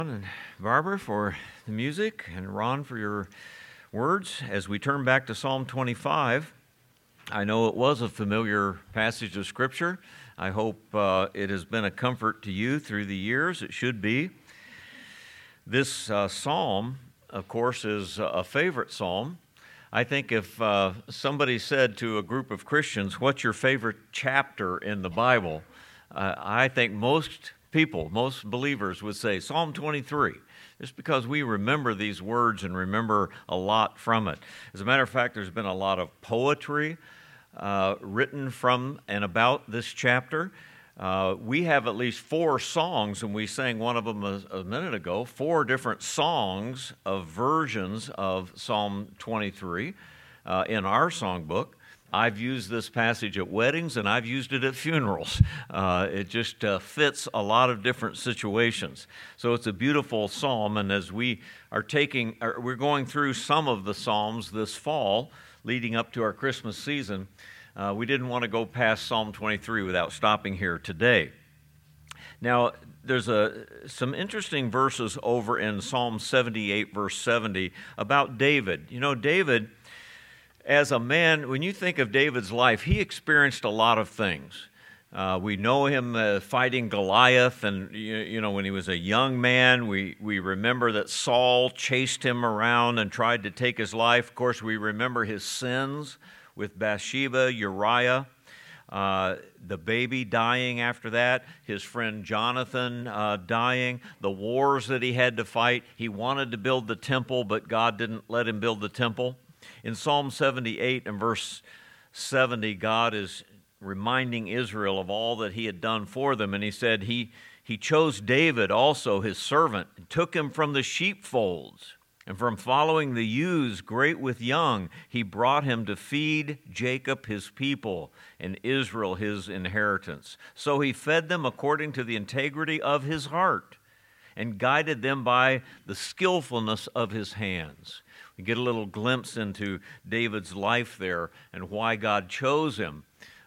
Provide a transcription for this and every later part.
And Barbara for the music, and Ron for your words. As we turn back to Psalm 25, I know it was a familiar passage of Scripture. I hope it has been a comfort to you through the years. It should be. This psalm, of course, is a favorite psalm. I think if somebody said to a group of Christians, "What's your favorite chapter in the Bible?" I think most believers would say Psalm 23, just because we remember these words and remember a lot from it. As a matter of fact, there's been a lot of poetry written from and about this chapter. We have at least 4 songs, and we sang one of them a minute ago, 4 different songs of versions of Psalm 23 in our songbook. I've used this passage at weddings, and I've used it at funerals. It just fits a lot of different situations. So it's a beautiful psalm, and as we're going through some of the psalms this fall, leading up to our Christmas season, we didn't want to go past Psalm 23 without stopping here today. Now, there's some interesting verses over in Psalm 78, verse 70, about David. You know, David, as a man, when you think of David's life, he experienced a lot of things. We know him fighting Goliath, and when he was a young man, we remember that Saul chased him around and tried to take his life. Of course, we remember his sins with Bathsheba, Uriah, the baby dying after that, his friend Jonathan dying, the wars that he had to fight. He wanted to build the temple, but God didn't let him build the temple. In Psalm 78 and verse 70, God is reminding Israel of all that he had done for them, and he said he chose David also, his servant, and took him from the sheepfolds, and from following the ewes great with young, he brought him to feed Jacob his people, and Israel his inheritance. So he fed them according to the integrity of his heart, and guided them by the skillfulness of his hands. We get a little glimpse into David's life there and why God chose him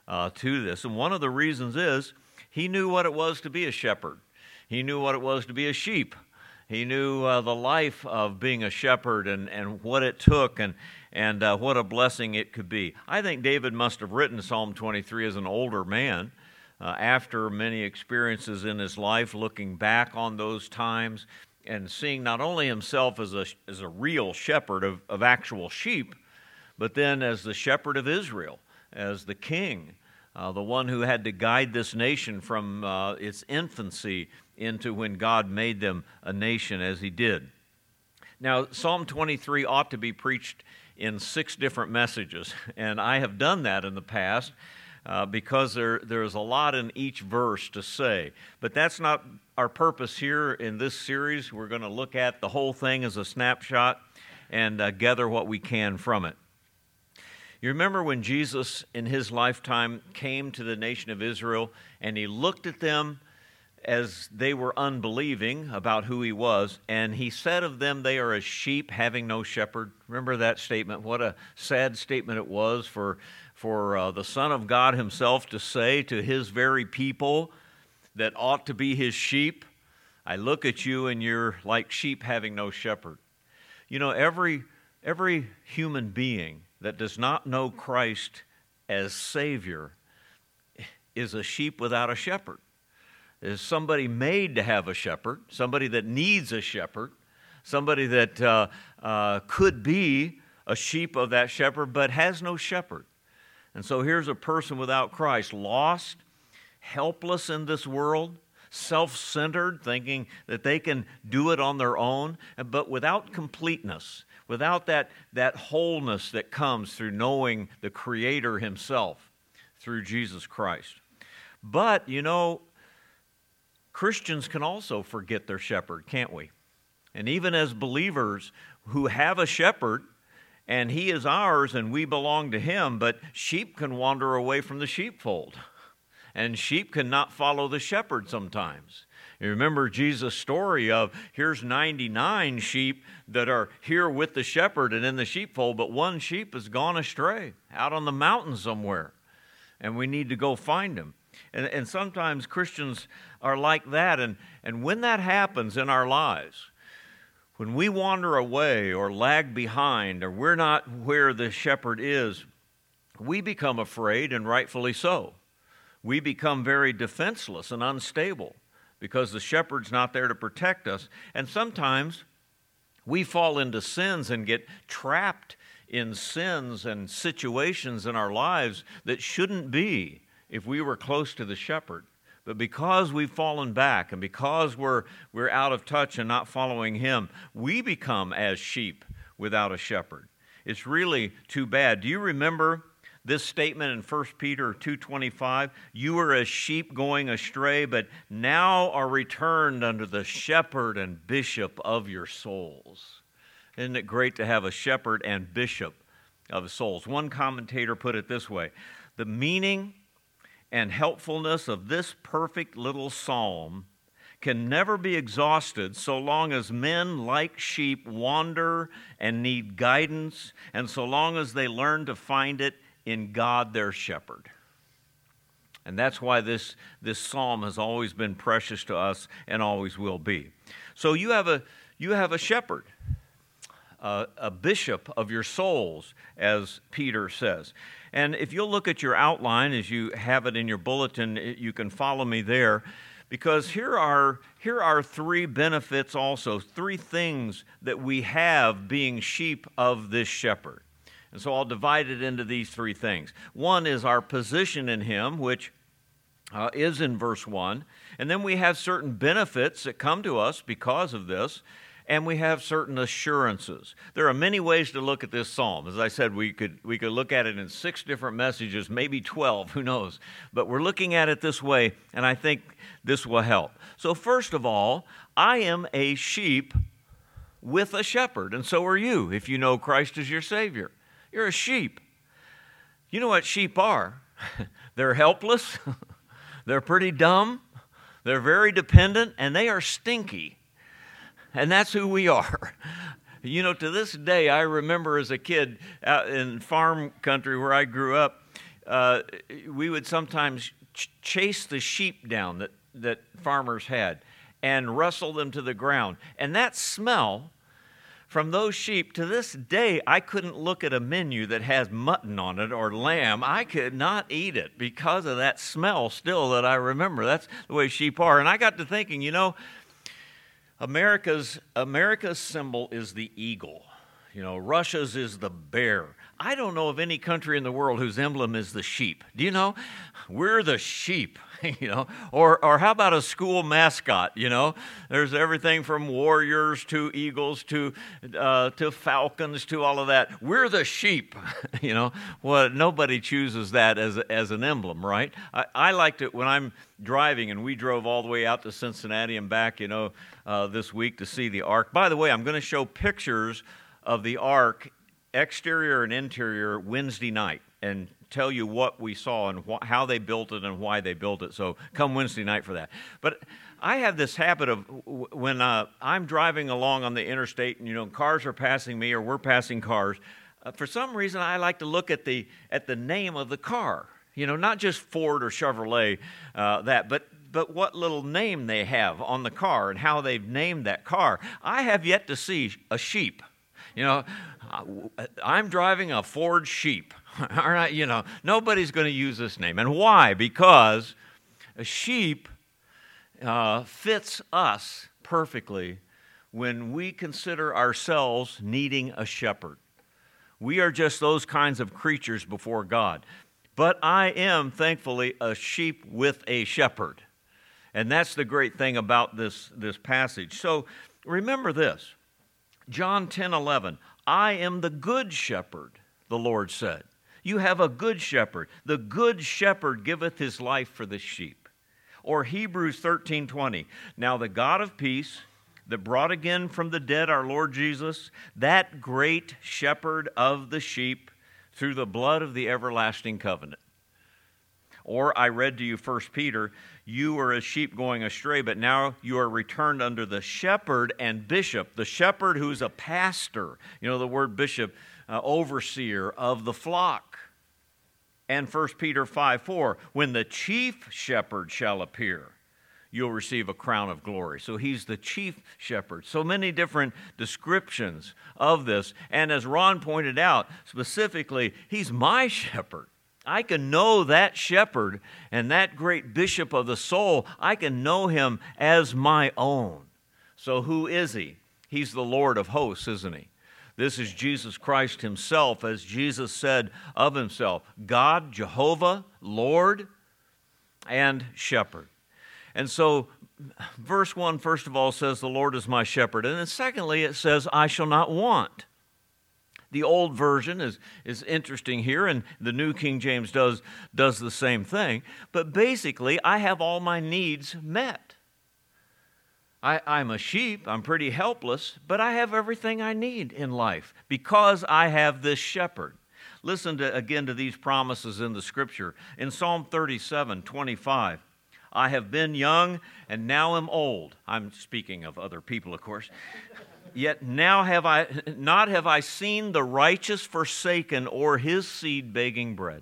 to this. And one of the reasons is he knew what it was to be a shepherd. He knew what it was to be a sheep. He knew the life of being a shepherd and what it took and what a blessing it could be. I think David must have written Psalm 23 as an older man, after many experiences in his life, looking back on those times and seeing not only himself as a real shepherd of actual sheep, but then as the shepherd of Israel, as the king, the one who had to guide this nation from its infancy into when God made them a nation as he did. Now, Psalm 23 ought to be preached in 6 different messages, and I have done that in the past because there's a lot in each verse to say. But that's not our purpose here in this series. We're going to look at the whole thing as a snapshot and gather what we can from it. You remember when Jesus, in his lifetime, came to the nation of Israel, and he looked at them as they were unbelieving about who he was, and he said of them, they are as sheep having no shepherd. Remember that statement? What a sad statement it was for the Son of God himself to say to his very people that ought to be his sheep, I look at you and you're like sheep having no shepherd. You know, every human being that does not know Christ as Savior is a sheep without a shepherd. Is somebody made to have a shepherd, somebody that needs a shepherd, somebody that could be a sheep of that shepherd but has no shepherd. And so here's a person without Christ, lost, helpless in this world, self-centered, thinking that they can do it on their own, but without completeness, without that wholeness that comes through knowing the Creator himself through Jesus Christ. But, you know, Christians can also forget their shepherd, can't we? And even as believers who have a shepherd, and he is ours and we belong to him, but sheep can wander away from the sheepfold. And sheep cannot follow the shepherd sometimes. You remember Jesus' story of here's 99 sheep that are here with the shepherd and in the sheepfold, but one sheep has gone astray out on the mountain somewhere, and we need to go find him. And sometimes Christians are like that. And when that happens in our lives, when we wander away or lag behind or we're not where the shepherd is, we become afraid, and rightfully so. We become very defenseless and unstable because the shepherd's not there to protect us. And sometimes we fall into sins and get trapped in sins and situations in our lives that shouldn't be if we were close to the shepherd. But because we've fallen back and because we're out of touch and not following him, we become as sheep without a shepherd. It's really too bad. Do you remember this statement in 1 Peter 2:25? You were as sheep going astray, but now are returned unto the shepherd and bishop of your souls. Isn't it great to have a shepherd and bishop of souls? One commentator put it this way: the meaning and helpfulness of this perfect little psalm can never be exhausted so long as men like sheep wander and need guidance, and so long as they learn to find it in God their shepherd. And that's why this psalm has always been precious to us and always will be. So you have a shepherd, a bishop of your souls, as Peter says. And if you'll look at your outline as you have it in your bulletin, you can follow me there, because here are three benefits also, three things that we have being sheep of this shepherd. And so I'll divide it into these three things. One is our position in him, which is in verse 1. And then we have certain benefits that come to us because of this. And we have certain assurances. There are many ways to look at this psalm. As I said, we could look at it in 6 different messages, maybe 12, who knows. But we're looking at it this way, and I think this will help. So first of all, I am a sheep with a shepherd, and so are you if you know Christ as your Savior. You're a sheep. You know what sheep are? They're helpless, they're pretty dumb, they're very dependent, and they are stinky. And that's who we are. You know, to this day, I remember as a kid out in farm country where I grew up, we would sometimes chase the sheep down that farmers had and wrestle them to the ground. And that smell from those sheep, to this day, I couldn't look at a menu that has mutton on it or lamb. I could not eat it because of that smell still that I remember. That's the way sheep are. And I got to thinking, you know, America's symbol is the eagle. You know, Russia's is the bear. I don't know of any country in the world whose emblem is the sheep. Do you know? We're the sheep, you know. Or how about a school mascot, you know? There's everything from warriors to eagles to falcons to all of that. We're the sheep, you know. Well, nobody chooses that as an emblem, right? I liked it when I'm driving, and we drove all the way out to Cincinnati and back, you know, this week to see the Ark. By the way, I'm going to show pictures of the Ark, exterior and interior, Wednesday night, and tell you what we saw and how they built it and why they built it. So come Wednesday night for that. But I have this habit of when I'm driving along on the interstate and, you know, cars are passing me or we're passing cars, for some reason I like to look at the name of the car. You know, not just Ford or Chevrolet, but what little name they have on the car and how they've named that car. I have yet to see a sheep. You know, I'm driving a Ford Sheep. All right, you know, nobody's going to use this name. And why? Because a sheep fits us perfectly when we consider ourselves needing a shepherd. We are just those kinds of creatures before God. But I am, thankfully, a sheep with a shepherd. And that's the great thing about this passage. So remember this. John 10:11, I am the good shepherd, the Lord said. You have a good shepherd. The good shepherd giveth his life for the sheep. Or Hebrews 13:20, now the God of peace that brought again from the dead our Lord Jesus, that great shepherd of the sheep, through the blood of the everlasting covenant. Or I read to you 1 Peter, you were as sheep going astray, but now you are returned under the shepherd and bishop, the shepherd who's a pastor. You know the word bishop, overseer of the flock. And 1 Peter 5:4, when the chief shepherd shall appear, you'll receive a crown of glory. So he's the chief shepherd. So many different descriptions of this. And as Ron pointed out, specifically, he's my shepherd. I can know that shepherd and that great bishop of the soul. I can know him as my own. So who is he? He's the Lord of hosts, isn't he? This is Jesus Christ himself, as Jesus said of himself, God, Jehovah, Lord, and shepherd. And so verse 1, first of all, says, the Lord is my shepherd. And then secondly, it says, I shall not want. The old version is interesting here, and the New King James does the same thing. But basically, I have all my needs met. I'm a sheep, I'm pretty helpless, but I have everything I need in life because I have this shepherd. Listen again to these promises in the Scripture. In Psalm 37:25, I have been young and now am old. I'm speaking of other people, of course. Yet now have I seen the righteous forsaken or his seed begging bread.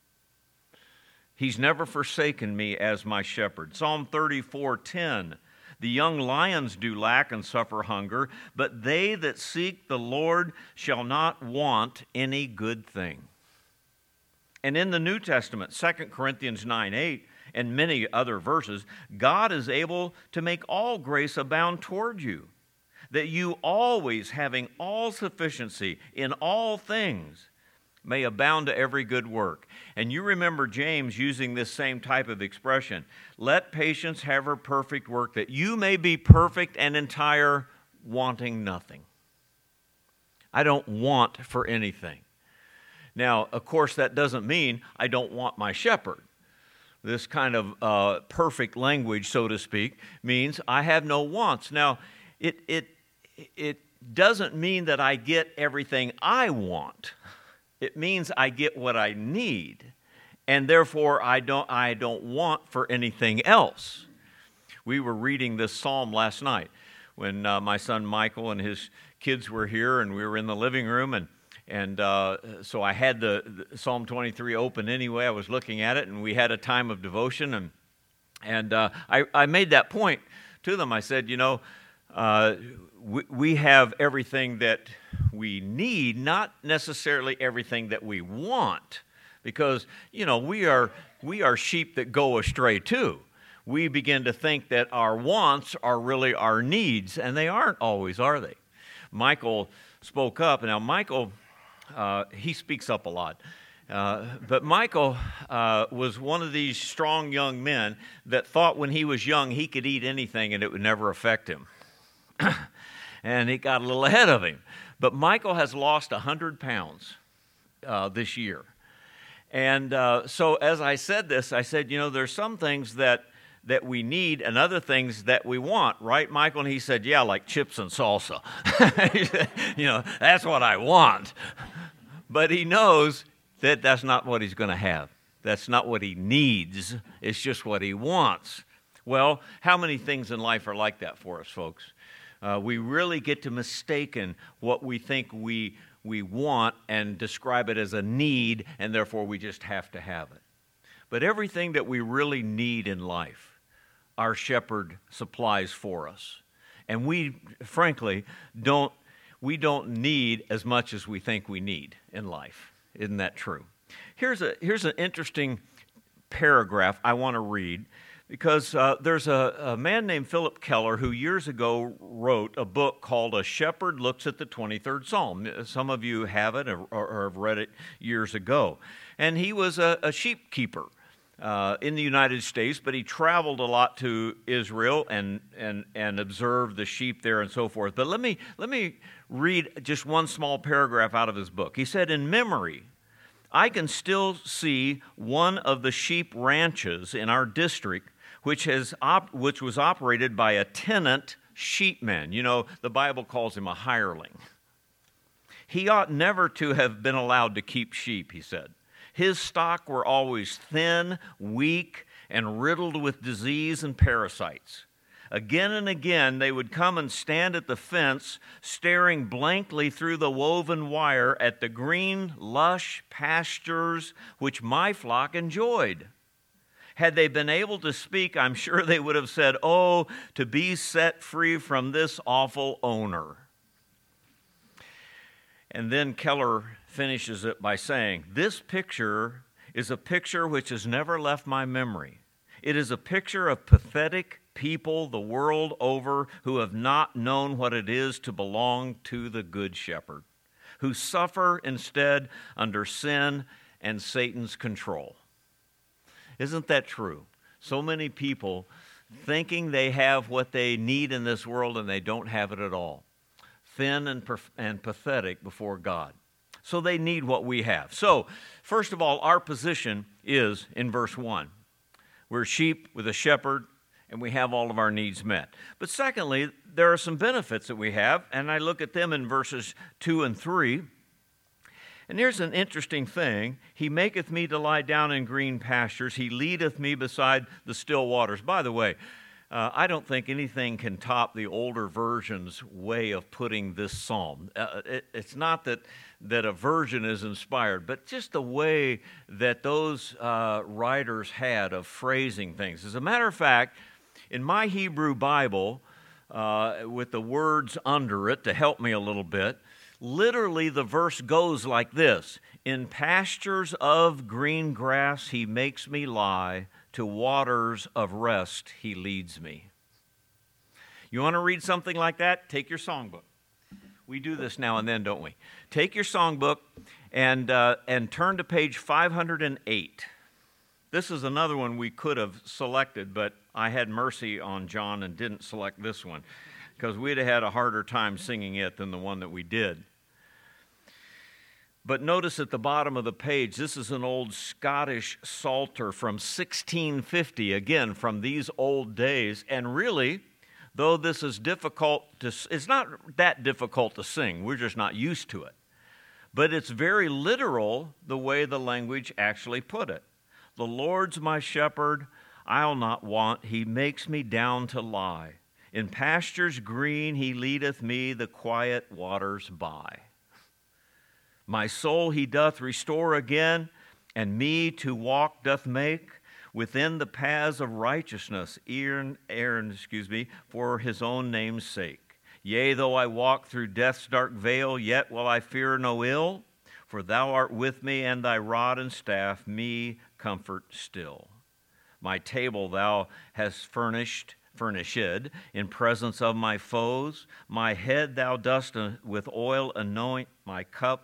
He's never forsaken me as my shepherd. Psalm 34:10, the young lions do lack and suffer hunger, but they that seek the Lord shall not want any good thing. And in the New Testament, 2 Corinthians 9:8, and many other verses, God is able to make all grace abound toward you, that you always, having all sufficiency in all things, may abound to every good work. And you remember James using this same type of expression. Let patience have her perfect work, that you may be perfect and entire, wanting nothing. I don't want for anything. Now, of course, that doesn't mean I don't want my shepherd. This kind of perfect language, so to speak, means I have no wants. Now, it doesn't mean that I get everything I want. It means I get what I need, and therefore I don't want for anything else. We were reading this psalm last night when my son Michael and his kids were here, and we were in the living room, and so I had the Psalm 23 open anyway. I was looking at it, and we had a time of devotion, and I made that point to them. I said, we have everything that we need, not necessarily everything that we want, because we are sheep that go astray too. We begin to think that our wants are really our needs, and they aren't always, are they? Michael spoke up. Now Michael, he speaks up a lot, but Michael was one of these strong young men that thought when he was young he could eat anything and it would never affect him. And it got a little ahead of him. But Michael has lost 100 pounds this year. And so as I said this, I said, there's some things that we need and other things that we want, right, Michael? And he said, yeah, like chips and salsa. That's what I want. But he knows that that's not what he's going to have. That's not what he needs. It's just what he wants. Well, how many things in life are like that for us, folks? We really get to mistaken what we think we want and describe it as a need, and therefore we just have to have it. But everything that we really need in life, our shepherd supplies for us. And we, frankly, don't need as much as we think we need in life. Isn't that true? Here's an interesting paragraph I want to read, because there's a man named Philip Keller who years ago wrote a book called A Shepherd Looks at the 23rd Psalm. Some of you have it or have read it years ago. And he was a sheep keeper in the United States, but he traveled a lot to Israel and observed the sheep there and so forth. But let me read just one small paragraph out of his book. He said, in memory, I can still see one of the sheep ranches in our district which was operated by a tenant sheepman. The Bible calls him a hireling. He ought never to have been allowed to keep sheep, he said. His stock were always thin, weak, and riddled with disease and parasites. Again and again, they would come and stand at the fence, staring blankly through the woven wire at the green, lush pastures which my flock enjoyed. Had they been able to speak, I'm sure they would have said, "Oh, to be set free from this awful owner." And then Keller finishes it by saying, "This picture is a picture which has never left my memory. It is a picture of pathetic people the world over who have not known what it is to belong to the Good Shepherd, who suffer instead under sin and Satan's control." Isn't that true? So many people thinking they have what they need in this world and they don't have it at all. Thin and pathetic before God. So they need what we have. So, first of all, our position is in verse 1. We're sheep with a shepherd, and we have all of our needs met. But secondly, there are some benefits that we have, and I look at them in verses 2 and 3. And here's an interesting thing. He maketh me to lie down in green pastures. He leadeth me beside the still waters. By the way, I don't think anything can top the older version's way of putting this psalm. It's not that a version is inspired, but just the way that those writers had of phrasing things. As a matter of fact, in my Hebrew Bible, with the words under it to help me a little bit, literally the verse goes like this: "In pastures of green grass he makes me lie, to waters of rest he leads me." You want to read something like that? Take your songbook. We do this now and then, don't we? Take your songbook and turn to page 508. This is another one we could have selected, but I had mercy on John and didn't select this one, because we'd have had a harder time singing it than the one that we did. But notice at the bottom of the page, this is an old Scottish psalter from 1650, again, from these old days. And really, though this is it's not that difficult to sing. We're just not used to it. But it's very literal the way the language actually put it. "The Lord's my shepherd, I'll not want. He makes me down to lie. In pastures green he leadeth me, the quiet waters by. My soul he doth restore again, and me to walk doth make within the paths of righteousness, for his own name's sake. Yea, though I walk through death's dark vale, yet will I fear no ill, for thou art with me, and thy rod and staff me comfort still. My table thou hast furnished in presence of my foes. My head thou dost with oil anoint, my cup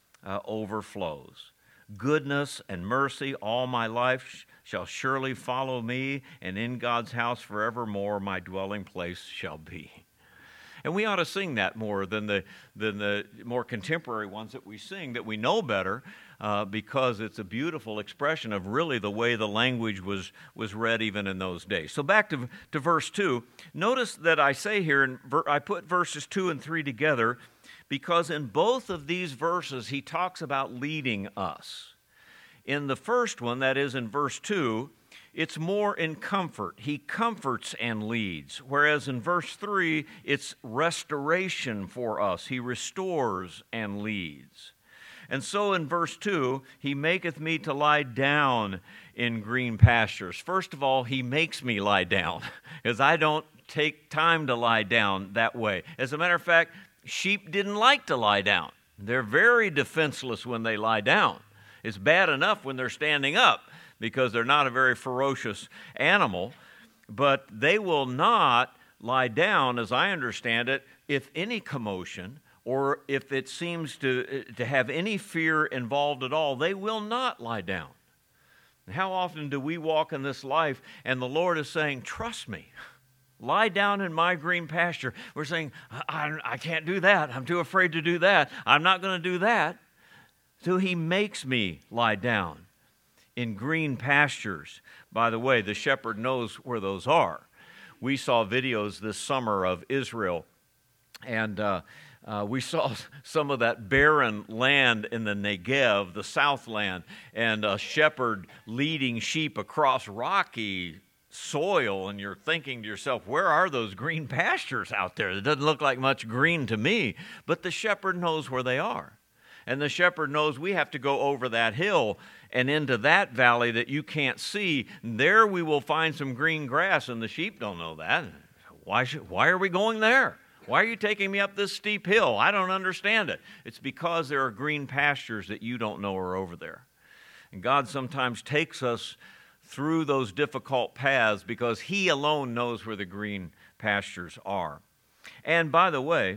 overflows. Goodness and mercy all my life shall surely follow me, and in God's house forevermore my dwelling place shall be." And we ought to sing that more than the more contemporary ones that we sing, that we know better, because it's a beautiful expression of really the way the language was read even in those days. So back to verse 2. Notice that I say here, I put verses 2 and 3 together, because in both of these verses he talks about leading us. In the first one, that is in verse 2, it's more in comfort. He comforts and leads. Whereas in verse 3, it's restoration for us. He restores and leads. And so in verse 2, he maketh me to lie down in green pastures. First of all, he makes me lie down, because I don't take time to lie down that way. As a matter of fact, sheep didn't like to lie down. They're very defenseless when they lie down. It's bad enough when they're standing up, because they're not a very ferocious animal, but they will not lie down, as I understand it, if any commotion or if it seems to have any fear involved at all. They will not lie down. How often do we walk in this life and the Lord is saying, "Trust me, lie down in my green pasture." We're saying, I can't do that. I'm too afraid to do that. I'm not going to do that. So he makes me lie down in green pastures. By the way, the shepherd knows where those are. We saw videos this summer of Israel, and we saw some of that barren land in the Negev, the Southland, and a shepherd leading sheep across rocky soil and you're thinking to yourself, where are those green pastures out there? It doesn't look like much green to me. But the shepherd knows where they are. And the shepherd knows we have to go over that hill and into that valley that you can't see. There we will find some green grass, and the sheep don't know that. Why are we going there? Why are you taking me up this steep hill? I don't understand it. It's because there are green pastures that you don't know are over there. And God sometimes takes us through those difficult paths because He alone knows where the green pastures are. And by the way,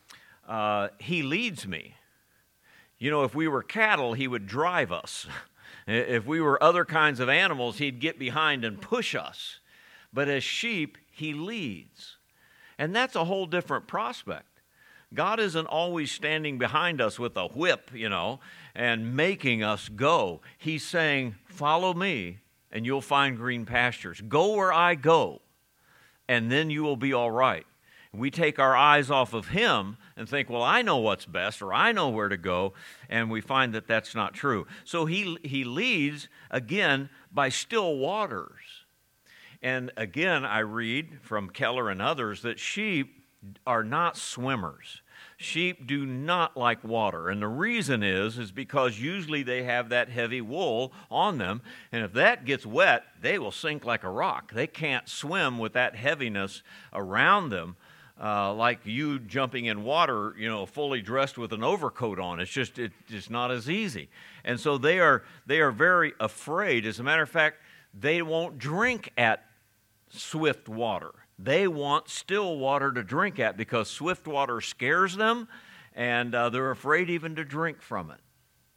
He leads me. You know, if we were cattle, He would drive us. If we were other kinds of animals, He'd get behind and push us. But as sheep, He leads. And that's a whole different prospect. God isn't always standing behind us with a whip, and making us go. He's saying, follow me, and you'll find green pastures. Go where I go, and then you will be all right. We take our eyes off of Him and think, well, I know what's best, or I know where to go, and we find that that's not true. So He leads, again, by still waters. And again, I read from Keller and others that sheep are not swimmers. Sheep do not like water, and the reason is because usually they have that heavy wool on them, and if that gets wet, they will sink like a rock. They can't swim with that heaviness around them. Like you jumping in water, fully dressed with an overcoat on. It's just not as easy. And so they are very afraid. As a matter of fact, they won't drink at swift water. They want still water to drink at because swift water scares them, and they're afraid even to drink from it.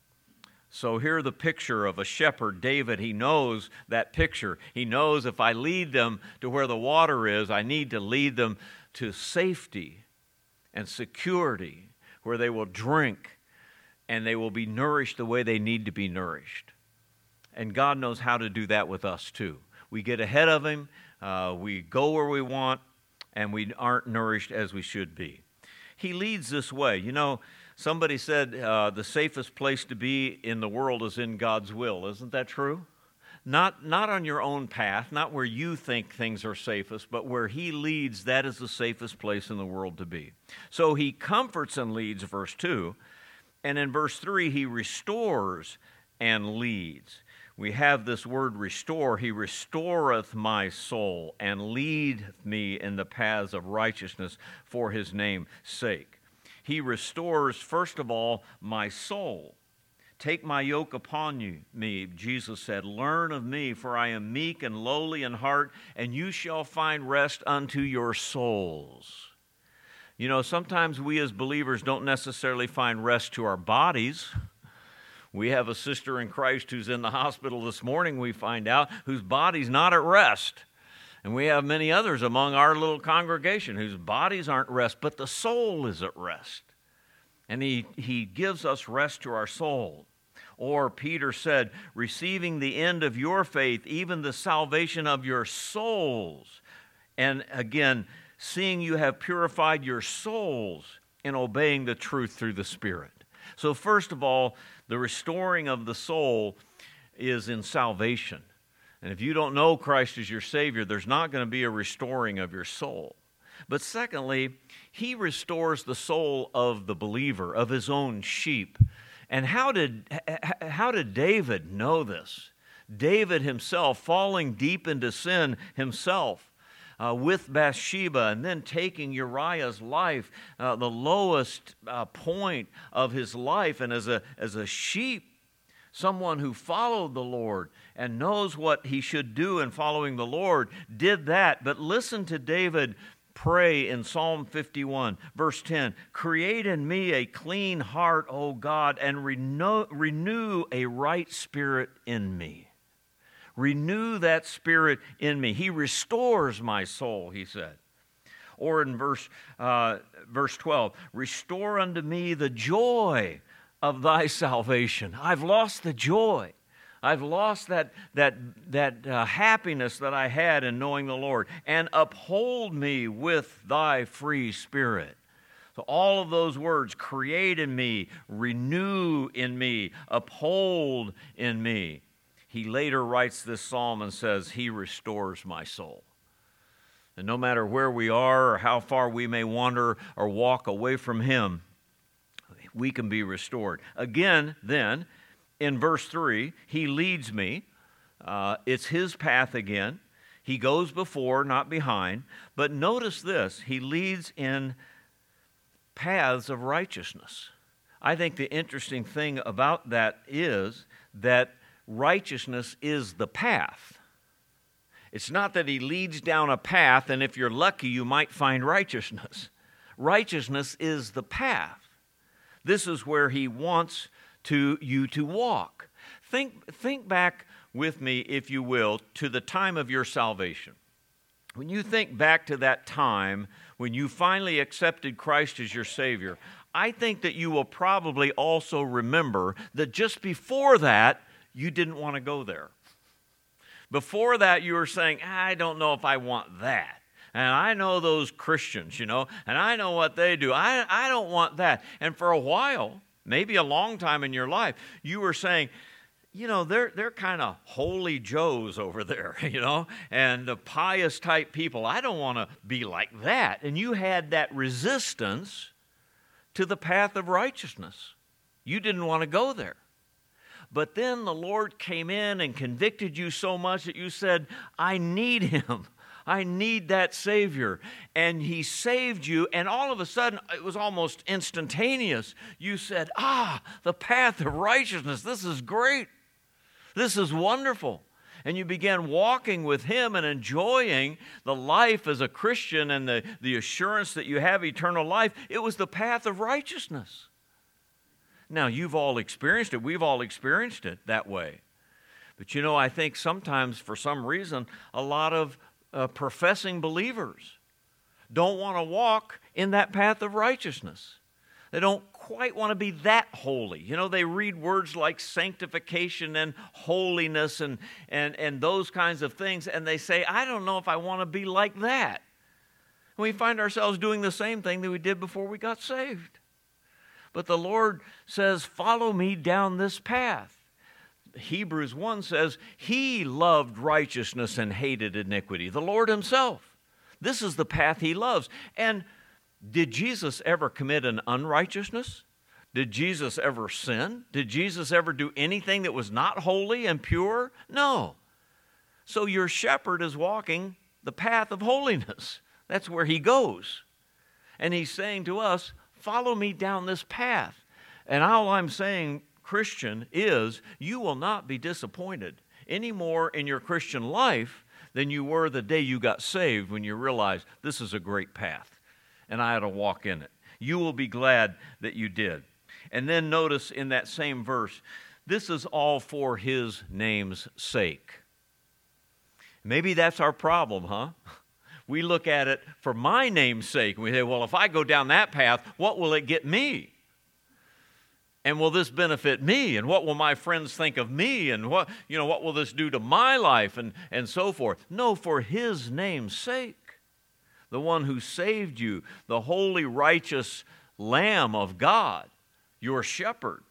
So here the picture of a shepherd, David, he knows that picture. He knows if I lead them to where the water is, I need to lead them to safety and security, where they will drink and they will be nourished the way they need to be nourished. And God knows how to do that with us too. We get ahead of Him, we go where we want, and we aren't nourished as we should be. He leads this way. Somebody said the safest place to be in the world is in God's will. Isn't that true? Not on your own path, not where you think things are safest, but where He leads, that is the safest place in the world to be. So He comforts and leads, verse 2, and in verse 3, He restores and leads. We have this word restore. He restoreth my soul and leadeth me in the paths of righteousness for His name's sake. He restores, first of all, my soul. Take my yoke upon me, Jesus said. Learn of me, for I am meek and lowly in heart, and you shall find rest unto your souls. Sometimes we as believers don't necessarily find rest to our bodies. We have a sister in Christ who's in the hospital this morning, we find out, whose body's not at rest. And we have many others among our little congregation whose bodies aren't at rest, but the soul is at rest. And he gives us rest to our soul. Or Peter said, receiving the end of your faith, even the salvation of your souls. And again, seeing you have purified your souls in obeying the truth through the Spirit. So first of all, the restoring of the soul is in salvation. And if you don't know Christ as your Savior, there's not going to be a restoring of your soul. But secondly, He restores the soul of the believer, of His own sheep. And how did David know this? David himself, falling deep into sin himself with Bathsheba, and then taking Uriah's life, the lowest point of his life, and as a sheep, someone who followed the Lord and knows what he should do in following the Lord, did that. But listen to David pray in Psalm 51, verse 10, create in me a clean heart, O God, and renew a right spirit in me. Renew that spirit in me. He restores my soul, he said. Or in verse 12, restore unto me the joy of thy salvation. I've lost the joy. I've lost that happiness that I had in knowing the Lord. And uphold me with thy free spirit. So all of those words, create in me, renew in me, uphold in me. he later writes this psalm and says, He restores my soul. And no matter where we are or how far we may wander or walk away from Him, we can be restored. Again, then, in verse 3, He leads me. It's His path again. He goes before, not behind. But notice this, He leads in paths of righteousness. I think the interesting thing about that is that righteousness is the path. It's not that He leads down a path, and if you're lucky, you might find righteousness. Righteousness is the path. This is where He wants you to walk. Think back with me, if you will, to the time of your salvation. When you think back to that time when you finally accepted Christ as your Savior, I think that you will probably also remember that just before that, you didn't want to go there. Before that, you were saying, I don't know if I want that. And I know those Christians, and I know what they do. I don't want that. And for a while, maybe a long time in your life, you were saying, they're kind of holy Joes over there, and the pious type people. I don't want to be like that. And you had that resistance to the path of righteousness. You didn't want to go there. But then the Lord came in and convicted you so much that you said, I need Him. I need that Savior. And He saved you, and all of a sudden, it was almost instantaneous. You said, the path of righteousness, this is great. This is wonderful. And you began walking with Him and enjoying the life as a Christian and the assurance that you have eternal life. It was the path of righteousness. Now, you've all experienced it. We've all experienced it that way. But I think sometimes, for some reason, a lot of professing believers don't want to walk in that path of righteousness. They don't quite want to be that holy. They read words like sanctification and holiness and those kinds of things, and they say, I don't know if I want to be like that. And we find ourselves doing the same thing that we did before we got saved. But the Lord says, follow me down this path. Hebrews 1 says, He loved righteousness and hated iniquity. The Lord Himself. This is the path He loves. And did Jesus ever commit an unrighteousness? Did Jesus ever sin? Did Jesus ever do anything that was not holy and pure? No. So your shepherd is walking the path of holiness. That's where He goes. And He's saying to us, follow me down this path. And all I'm saying, Christian, is you will not be disappointed any more in your Christian life than you were the day you got saved when you realized this is a great path and I ought to walk in it. You will be glad that you did. And then notice in that same verse, this is all for His name's sake. Maybe that's our problem, huh? We look at it for my name's sake. And we say, well, if I go down that path, what will it get me? And will this benefit me? And what will my friends think of me? And what will this do to my life? And so forth. No, for His name's sake. The one who saved you, the holy, righteous Lamb of God, your shepherd.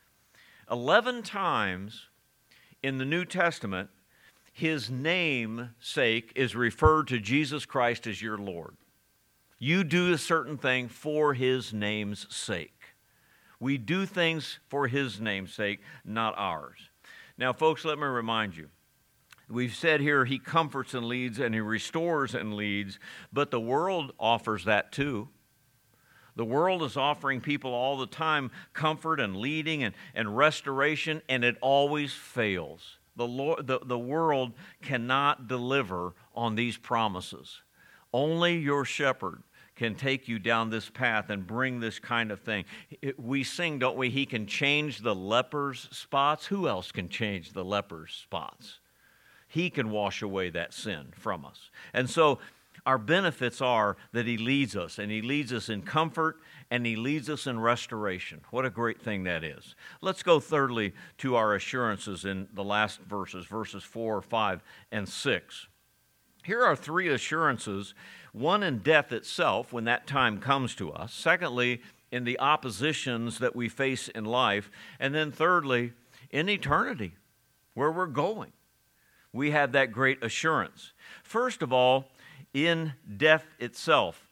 11 times in the New Testament, His namesake is referred to Jesus Christ as your Lord. You do a certain thing for His name's sake. We do things for His name's sake, not ours. Now, folks, let me remind you. We've said here He comforts and leads and He restores and leads, but the world offers that too. The world is offering people all the time comfort and leading and restoration, and it always fails. The world cannot deliver on these promises. Only your shepherd can take you down this path and bring this kind of thing. We sing, don't we? He can change the leper's spots. Who else can change the leper's spots? He can wash away that sin from us. And so our benefits are that He leads us, and He leads us in comfort, and He leads us in restoration. What a great thing that is. Let's go thirdly to our assurances in the last verses 4, 5, and 6. Here are 3 assurances, one in death itself when that time comes to us. Secondly, in the oppositions that we face in life. And then thirdly, in eternity. where we're going. We have that great assurance. First of all, in death itself.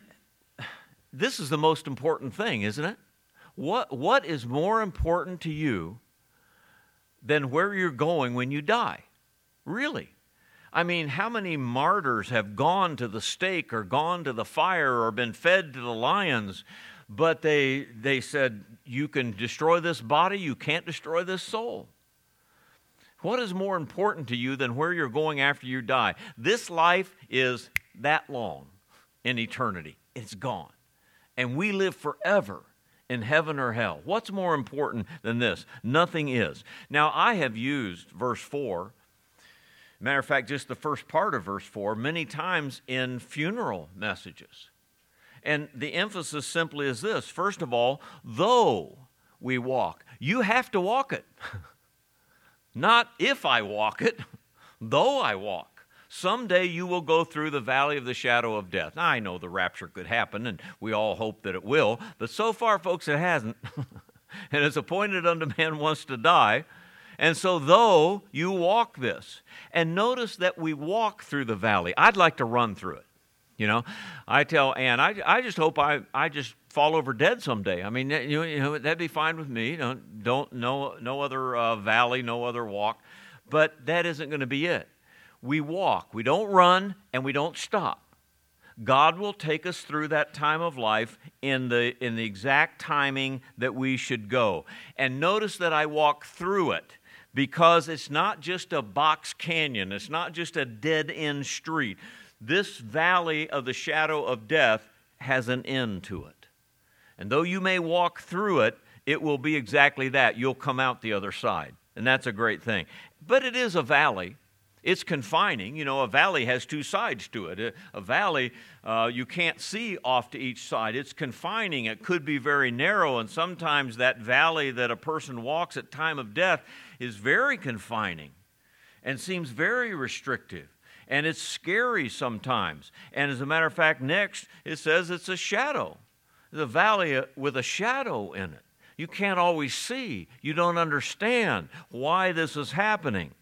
This is the most important thing, isn't it? What is more important to you than where you're going when you die? Really? I mean, how many martyrs have gone to the stake or gone to the fire or been fed to the lions, but they said, you can destroy this body, you can't destroy this soul. What is more important to you than where you're going after you die? This life is that long in eternity. It's gone. And we live forever in heaven or hell. What's more important than this? Nothing is. Now, I have used verse 4, matter of fact, just the first part of verse 4, many times in funeral messages. And the emphasis simply is this. First of all, though we walk, you have to walk it. Not if I walk it, though I walk. Someday you will go through the valley of the shadow of death. Now, I know the rapture could happen, and we all hope that it will, but so far, folks, it hasn't. And it's appointed unto man once to die. And so, though you walk this, and notice that we walk through the valley. I'd like to run through it. You know, I tell Ann, I just hope I just fall over dead someday. I mean, you know, that'd be fine with me. No other valley, no other walk. But that isn't going to be it. We walk. We don't run, and we don't stop. God will take us through that time of life in the exact timing that we should go. And notice that I walk through it, because it's not just a box canyon. It's not just a dead-end street. This valley of the shadow of death has an end to it. And though you may walk through it, it will be exactly that. You'll come out the other side. And that's a great thing. But it is a valley. It's confining. You know, a valley has two sides to it. A valley, you can't see off to each side. It's confining. It could be very narrow. And sometimes that valley that a person walks at time of death is very confining and seems very restrictive. And it's scary sometimes. And as a matter of fact, next it says it's a shadow. The valley with a shadow in it. You can't always see. You don't understand why this is happening.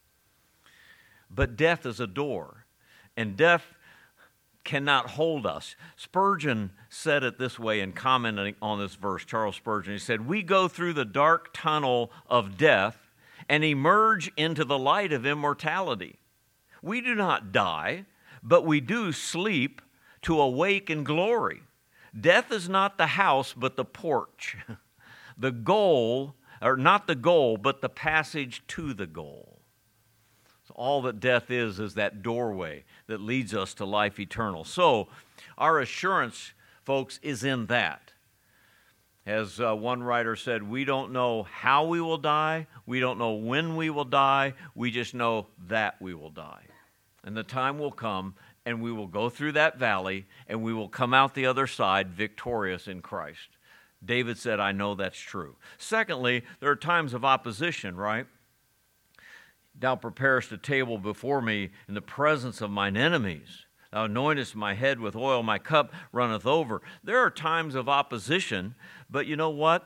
But death is a door. And death cannot hold us. Spurgeon said it this way in commenting on this verse, Charles Spurgeon. He said, "We go through the dark tunnel of death and emerge into the light of immortality. We do not die, but we do sleep to awake in glory. Death is not the house, but the porch. The goal, or not the goal, but the passage to the goal." So all that death is that doorway that leads us to life eternal. So our assurance, folks, is in that. As one writer said, we don't know how we will die. We don't know when we will die. We just know that we will die. And the time will come, and we will go through that valley, and we will come out the other side victorious in Christ. David said, I know that's true. Secondly, there are times of opposition, right? Thou preparest a table before me in the presence of mine enemies. Thou anointest my head with oil, my cup runneth over. There are times of opposition, but you know what?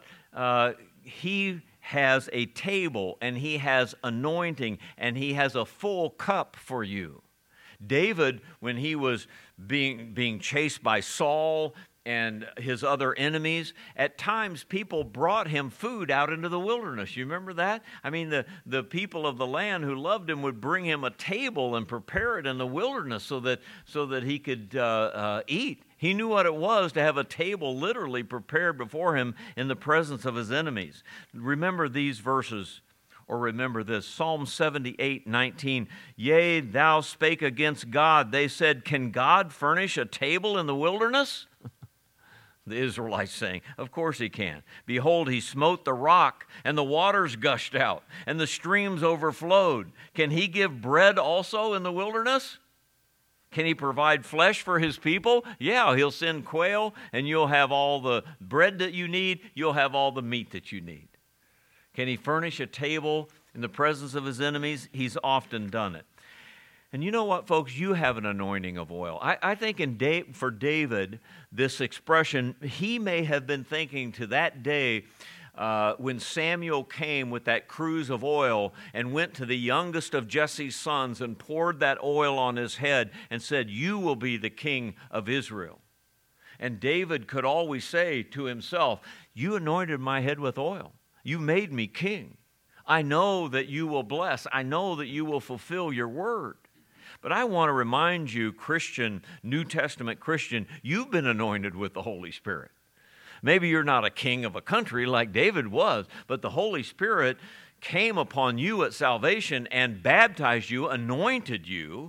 He has a table, and he has anointing, and he has a full cup for you. David, when he was being chased by Saul and his other enemies, at times people brought him food out into the wilderness. You remember that? I mean, the people of the land who loved him would bring him a table and prepare it in the wilderness so that he could eat. He knew what it was to have a table literally prepared before him in the presence of his enemies. Remember these verses, or remember this. Psalm 78:19. Yea, thou spake against God. They said, can God furnish a table in the wilderness? The Israelites saying, of course he can. Behold, he smote the rock, and the waters gushed out, and the streams overflowed. Can he give bread also in the wilderness? Can he provide flesh for his people? Yeah, he'll send quail, and you'll have all the bread that you need. You'll have all the meat that you need. Can he furnish a table in the presence of his enemies? He's often done it. And you know what, folks? You have an anointing of oil. I think for David, this expression, he may have been thinking to that day when Samuel came with that cruse of oil and went to the youngest of Jesse's sons and poured that oil on his head and said, "You will be the king of Israel." And David could always say to himself, "You anointed my head with oil. You made me king. I know that you will bless. I know that you will fulfill your word." But I want to remind you, Christian, New Testament Christian, you've been anointed with the Holy Spirit. Maybe you're not a king of a country like David was, but the Holy Spirit came upon you at salvation and baptized you, anointed you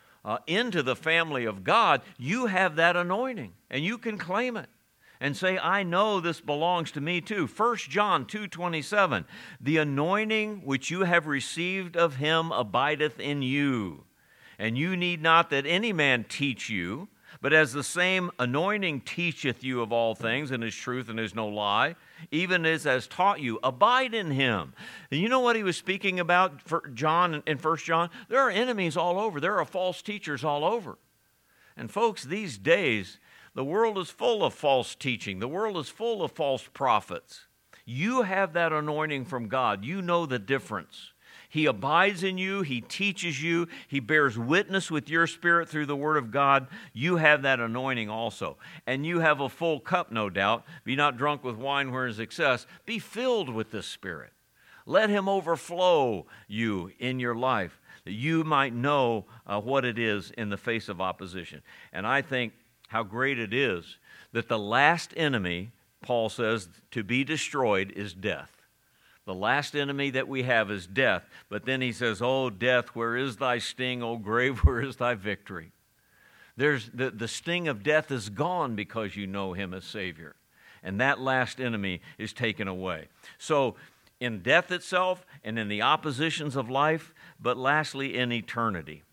into the family of God. You have that anointing, and you can claim it and say, "I know this belongs to me too." 1 John 2:27, "The anointing which you have received of him abideth in you, and you need not that any man teach you, but as the same anointing teacheth you of all things, and is truth and is no lie, even as has taught you, abide in him." And you know what he was speaking about for John in 1 John? There are enemies all over. There are false teachers all over. And folks, these days, the world is full of false teaching. The world is full of false prophets. You have that anointing from God. You know the difference. He abides in you. He teaches you. He bears witness with your spirit through the Word of God. You have that anointing also. And you have a full cup, no doubt. Be not drunk with wine where is excess. Be filled with the Spirit. Let Him overflow you in your life, that you might know what it is in the face of opposition. And I think how great it is that the last enemy, Paul says, to be destroyed is death. The last enemy that we have is death. But then he says, "Oh, death, where is thy sting? O grave, where is thy victory?" There's the sting of death is gone because you know him as Savior. And that last enemy is taken away. So in death itself and in the oppositions of life, but lastly in eternity.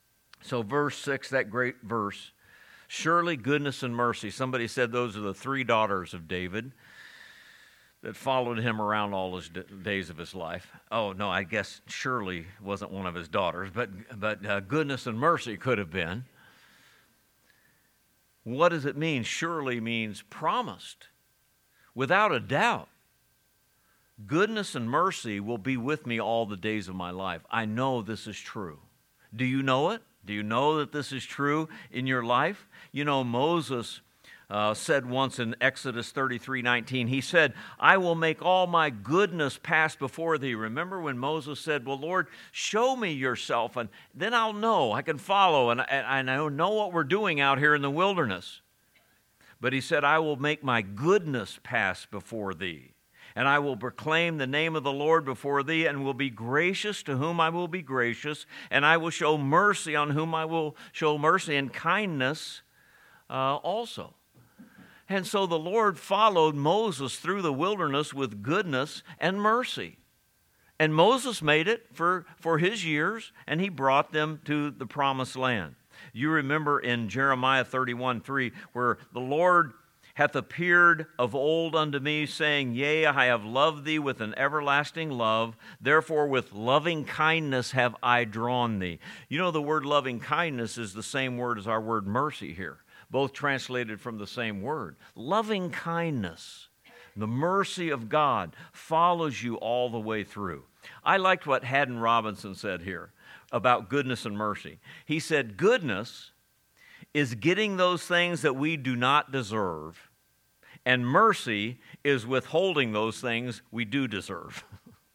So verse 6, that great verse, "Surely goodness and mercy." Somebody said those are the three daughters of David that followed him around all his days of his life. Oh, no, I guess Shirley wasn't one of his daughters, but goodness and mercy could have been. What does it mean? Surely means promised. Without a doubt, goodness and mercy will be with me all the days of my life. I know this is true. Do you know it? Do you know that this is true in your life? You know, Moses said once in Exodus 33:19, he said, "I will make all my goodness pass before thee." Remember when Moses said, "Well, Lord, show me yourself, and then I'll know, I can follow, and I know what we're doing out here in the wilderness." But he said, "I will make my goodness pass before thee, and I will proclaim the name of the Lord before thee, and will be gracious to whom I will be gracious, and I will show mercy on whom I will show mercy, and kindness also." And so the Lord followed Moses through the wilderness with goodness and mercy. And Moses made it for his years, and he brought them to the promised land. You remember in Jeremiah 31:3, where the Lord hath appeared of old unto me, saying, "Yea, I have loved thee with an everlasting love. Therefore with loving kindness have I drawn thee." You know, the word loving kindness is the same word as our word mercy here, both translated from the same word. Loving kindness, the mercy of God follows you all the way through. I liked what Haddon Robinson said here about goodness and mercy. He said, goodness is getting those things that we do not deserve, and mercy is withholding those things we do deserve.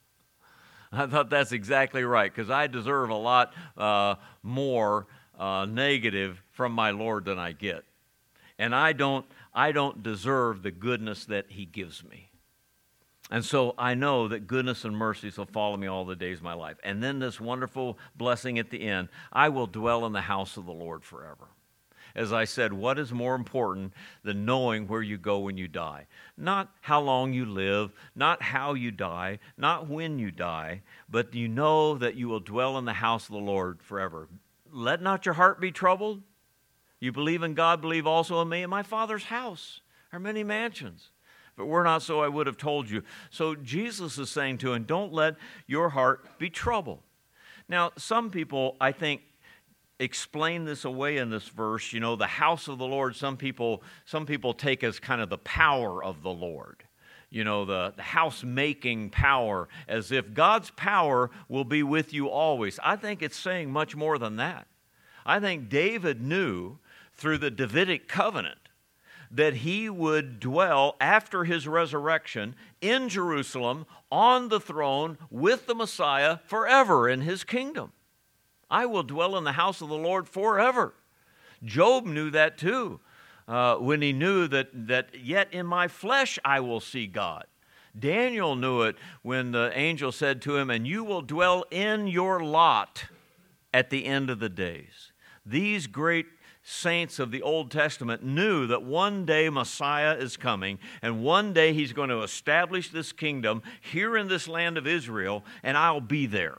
I thought that's exactly right, because I deserve a lot more negative from my Lord than I get. And I don't deserve the goodness that He gives me. And so I know that goodness and mercy will follow me all the days of my life. And then this wonderful blessing at the end, I will dwell in the house of the Lord forever. As I said, what is more important than knowing where you go when you die? Not how long you live, not how you die, not when you die, but you know that you will dwell in the house of the Lord forever. Let not your heart be troubled. You believe in God, believe also in me. In my Father's house are many mansions. If it were not so, I would have told you. So Jesus is saying to him, don't let your heart be troubled. Now, some people, I think, explain this away in this verse. You know, the house of the Lord, some people take as kind of the power of the Lord. the house-making power, as if God's power will be with you always. I think it's saying much more than that. I think David knew through the Davidic covenant that he would dwell after his resurrection in Jerusalem on the throne with the Messiah forever in his kingdom. I will dwell in the house of the Lord forever. Job knew that too. When he knew that yet in my flesh I will see God. Daniel knew it when the angel said to him, and you will dwell in your lot at the end of the days. These great saints of the Old Testament knew that one day Messiah is coming, and one day he's going to establish this kingdom here in this land of Israel, and I'll be there.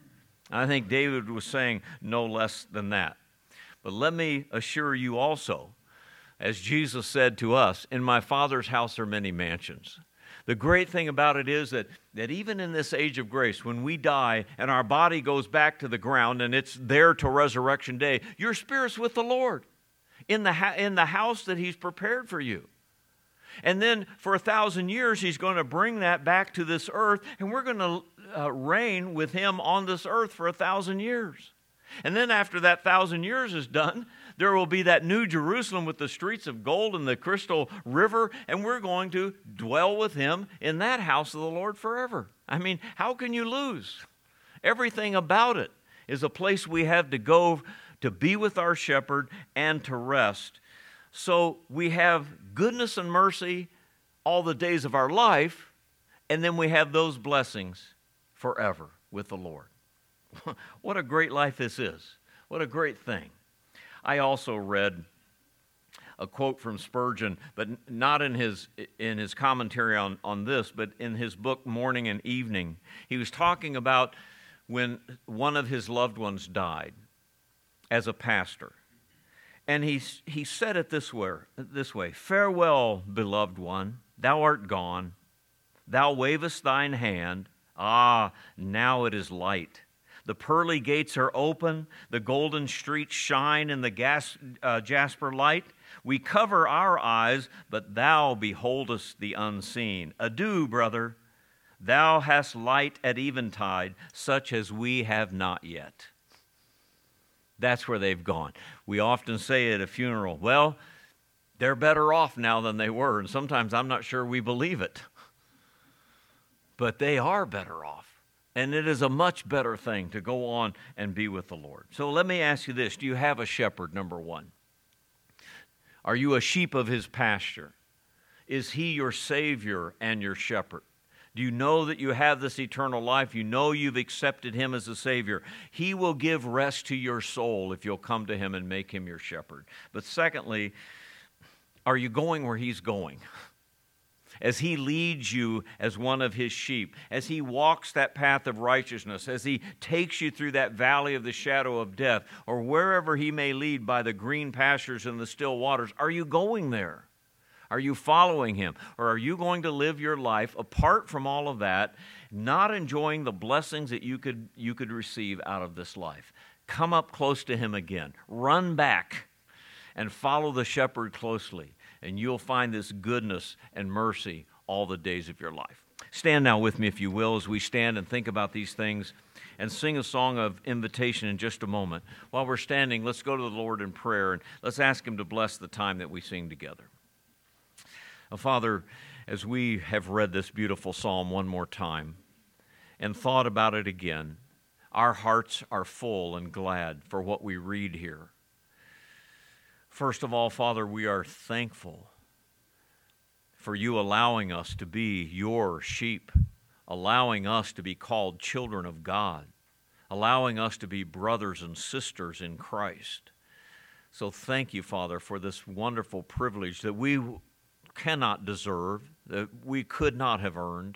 I think David was saying no less than that. But let me assure you also, as Jesus said to us, in my Father's house are many mansions. The great thing about it is that even in this age of grace, when we die and our body goes back to the ground and it's there till resurrection day, your spirit's with the Lord in the house that he's prepared for you. And then for 1,000 years, he's going to bring that back to this earth, and we're going to reign with him on this earth for 1,000 years. And then after that 1,000 years is done, there will be that new Jerusalem with the streets of gold and the crystal river, and we're going to dwell with him in that house of the Lord forever. I mean, how can you lose? Everything about it is a place we have to go to be with our shepherd and to rest. So we have goodness and mercy all the days of our life, and then we have those blessings forever with the Lord. What a great life this is. What a great thing. I also read a quote from Spurgeon, but not in his commentary on this, but in his book Morning and Evening. He was talking about when one of his loved ones died as a pastor. And he said it this way, farewell, beloved one, thou art gone. Thou wavest thine hand. Ah, now it is light. The pearly gates are open, the golden streets shine in the jasper light. We cover our eyes, but thou beholdest the unseen. Adieu, brother, thou hast light at eventide, such as we have not yet. That's where they've gone. We often say at a funeral, well, they're better off now than they were, and sometimes I'm not sure we believe it. But they are better off. And it is a much better thing to go on and be with the Lord. So let me ask you this. Do you have a shepherd, number one? Are you a sheep of his pasture? Is he your Savior and your shepherd? Do you know that you have this eternal life? You know you've accepted him as a Savior. He will give rest to your soul if you'll come to him and make him your shepherd. But secondly, are you going where he's going? As he leads you as one of his sheep, as he walks that path of righteousness, as he takes you through that valley of the shadow of death, or wherever he may lead by the green pastures and the still waters, are you going there? Are you following him? Or are you going to live your life apart from all of that, not enjoying the blessings that you could receive out of this life? Come up close to him again. Run back and follow the shepherd closely, and you'll find this goodness and mercy all the days of your life. Stand now with me, if you will, as we stand and think about these things and sing a song of invitation in just a moment. While we're standing, let's go to the Lord in prayer, and let's ask him to bless the time that we sing together. Father, as we have read this beautiful psalm one more time and thought about it again, our hearts are full and glad for what we read here. First of all, Father, we are thankful for you allowing us to be your sheep, allowing us to be called children of God, allowing us to be brothers and sisters in Christ. So thank you, Father, for this wonderful privilege that we cannot deserve, that we could not have earned,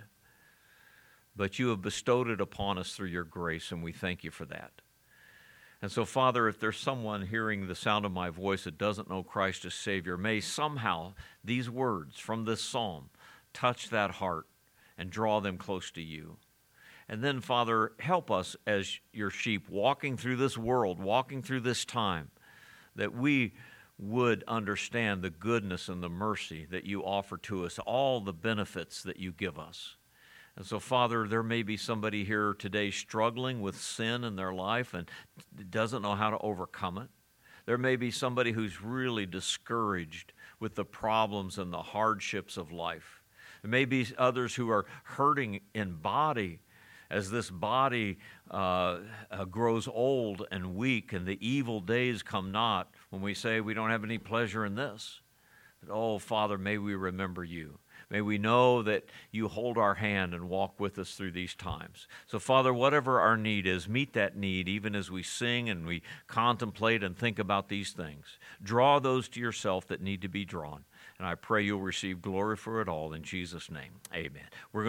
but you have bestowed it upon us through your grace, and we thank you for that. And so, Father, if there's someone hearing the sound of my voice that doesn't know Christ as Savior, may somehow these words from this psalm touch that heart and draw them close to you. And then, Father, help us as your sheep walking through this world, walking through this time, that we would understand the goodness and the mercy that you offer to us, all the benefits that you give us. And so, Father, there may be somebody here today struggling with sin in their life and doesn't know how to overcome it. There may be somebody who's really discouraged with the problems and the hardships of life. There may be others who are hurting in body as this body grows old and weak and the evil days come not when we say we don't have any pleasure in this. But, oh, Father, may we remember you. May we know that you hold our hand and walk with us through these times. So, Father, whatever our need is, meet that need even as we sing and we contemplate and think about these things. Draw those to yourself that need to be drawn. And I pray you'll receive glory for it all in Jesus' name. Amen. We're